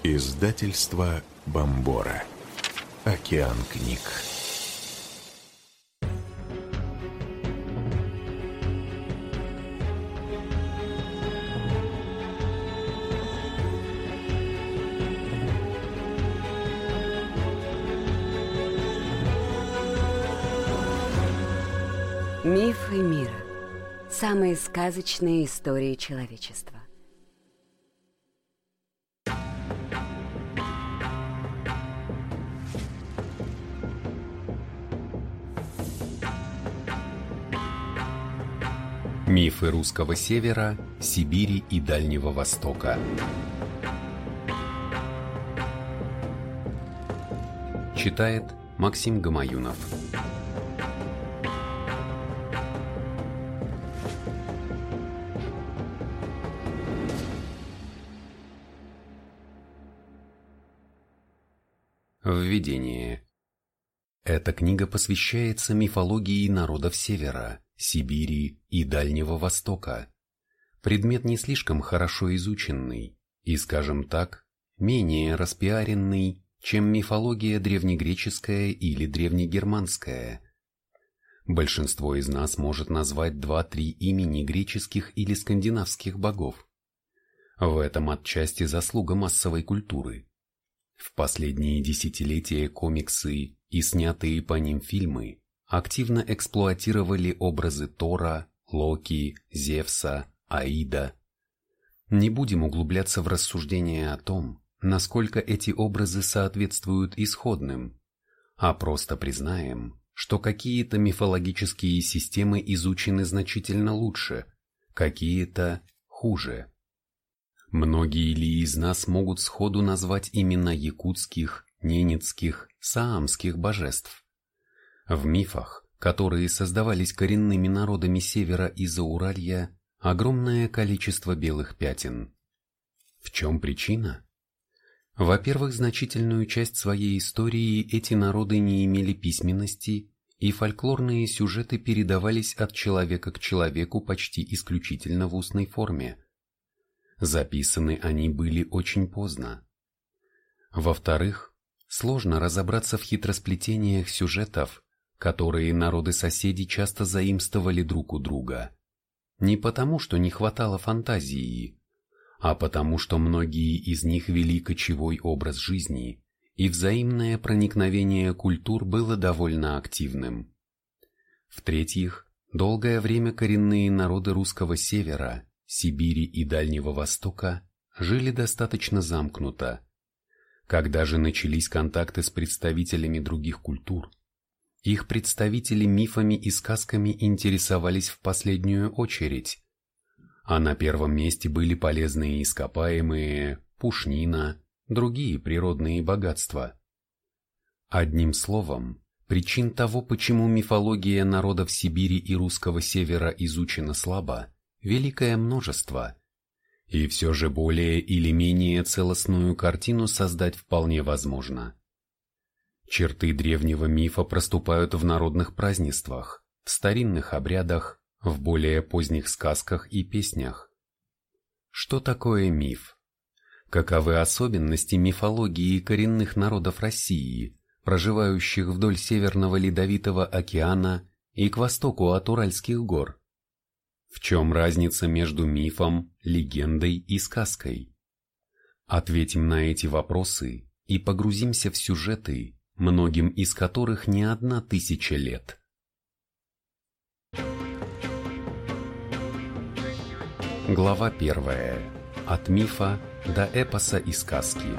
Издательство Бомбора. Океан книг. Мифы мира. Самые сказочные истории человечества. Мифы русского севера, Сибири и Дальнего Востока. Читает Максим Гамаюнов. Введение. Эта книга посвящается мифологии народов Севера, Сибири и Дальнего Востока. Предмет не слишком хорошо изученный и, скажем так, менее распиаренный, чем мифология древнегреческая или древнегерманская. Большинство из нас может назвать 2-3 имени греческих или скандинавских богов. В этом отчасти заслуга массовой культуры. В последние десятилетия комиксы и снятые по ним фильмы активно эксплуатировали образы Тора, Локи, Зевса, Аида. Не будем углубляться в рассуждения о том, насколько эти образы соответствуют исходным, а просто признаем, что какие-то мифологические системы изучены значительно лучше, какие-то хуже. Многие ли из нас могут сходу назвать имена якутских, ненецких, саамских божеств? В мифах, которые создавались коренными народами Севера и Зауралья, огромное количество белых пятен. В чем причина? Во-первых, значительную часть своей истории эти народы не имели письменности, и фольклорные сюжеты передавались от человека к человеку почти исключительно в устной форме. Записаны они были очень поздно. Во-вторых, сложно разобраться в хитросплетениях сюжетов, которые народы-соседи часто заимствовали друг у друга. Не потому, что не хватало фантазии, а потому, что многие из них вели кочевой образ жизни, и взаимное проникновение культур было довольно активным. В-третьих, долгое время коренные народы русского севера, Сибири и Дальнего Востока жили достаточно замкнуто. Когда же начались контакты с представителями других культур, их представители мифами и сказками интересовались в последнюю очередь, а на первом месте были полезные ископаемые, пушнина, другие природные богатства. Одним словом, причин того, почему мифология народов Сибири и русского севера изучена слабо, великое множество, и все же более или менее целостную картину создать вполне возможно. Черты древнего мифа проступают в народных празднествах, в старинных обрядах, в более поздних сказках и песнях. Что такое миф? Каковы особенности мифологии коренных народов России, проживающих вдоль Северного Ледовитого океана и к востоку от Уральских гор? В чем разница между мифом, легендой и сказкой? Ответим на эти вопросы и погрузимся в сюжеты, многим из которых не 1000 лет. Глава 1. От мифа до эпоса и сказки.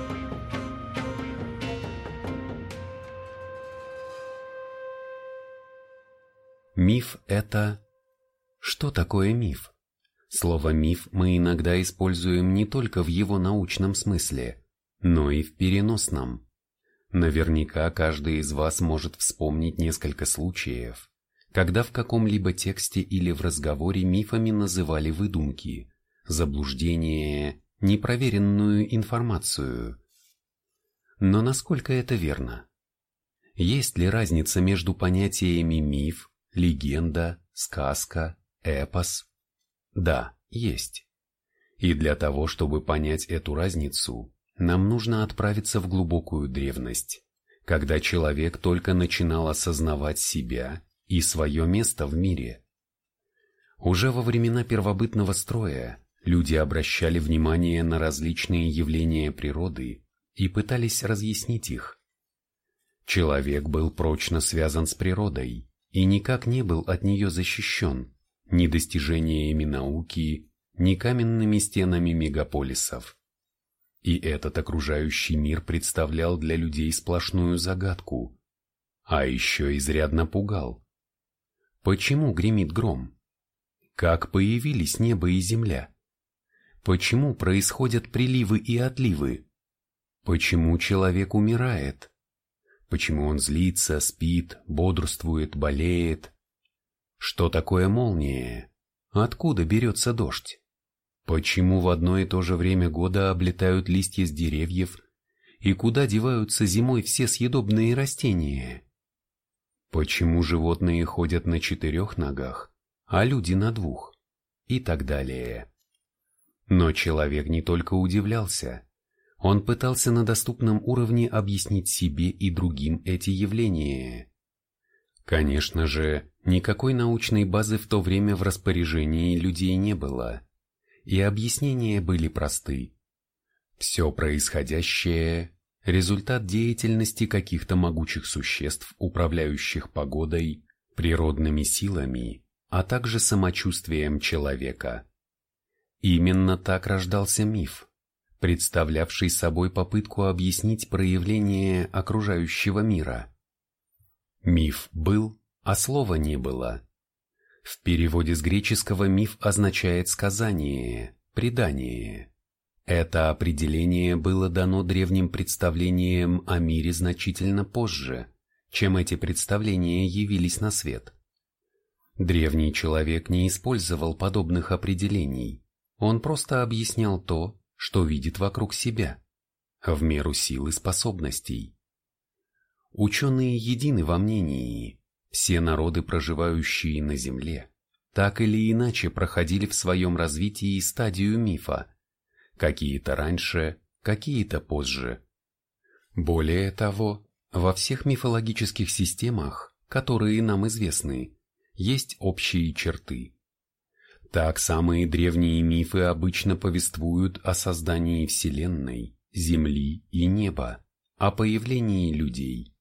Миф – это... Что такое миф? Слово «миф» мы иногда используем не только в его научном смысле, но и в переносном. Наверняка каждый из вас может вспомнить несколько случаев, когда в каком-либо тексте или в разговоре мифами называли выдумки, заблуждение, непроверенную информацию. Но насколько это верно? Есть ли разница между понятиями миф, легенда, сказка, эпос? Да, есть. И для того, чтобы понять эту разницу, нам нужно отправиться в глубокую древность, когда человек только начинал осознавать себя и свое место в мире. Уже во времена первобытного строя люди обращали внимание на различные явления природы и пытались разъяснить их. Человек был прочно связан с природой и никак не был от нее защищен ни достижениями науки, ни каменными стенами мегаполисов. И этот окружающий мир представлял для людей сплошную загадку, а еще изрядно пугал. Почему гремит гром? Как появились небо и земля? Почему происходят приливы и отливы? Почему человек умирает? Почему он злится, спит, бодрствует, болеет? Что такое молния? Откуда берется дождь? Почему в одно и то же время года облетают листья с деревьев, и куда деваются зимой все съедобные растения? Почему животные ходят на 4 ногах, а люди на 2? И так далее. Но человек не только удивлялся, он пытался на доступном уровне объяснить себе и другим эти явления. Конечно же, никакой научной базы в то время в распоряжении людей не было. И объяснения были просты. Все происходящее – результат деятельности каких-то могучих существ, управляющих погодой, природными силами, а также самочувствием человека. Именно так рождался миф, представлявший собой попытку объяснить проявление окружающего мира. Миф был, а слова не было. В переводе с греческого миф означает сказание, предание. Это определение было дано древним представлениям о мире значительно позже, чем эти представления явились на свет. Древний человек не использовал подобных определений, он просто объяснял то, что видит вокруг себя, в меру сил и способностей. Ученые едины во мнении. Все народы, проживающие на Земле, так или иначе проходили в своем развитии стадию мифа, какие-то раньше, какие-то позже. Более того, во всех мифологических системах, которые нам известны, есть общие черты. Так самые древние мифы обычно повествуют о создании Вселенной, Земли и неба, о появлении людей.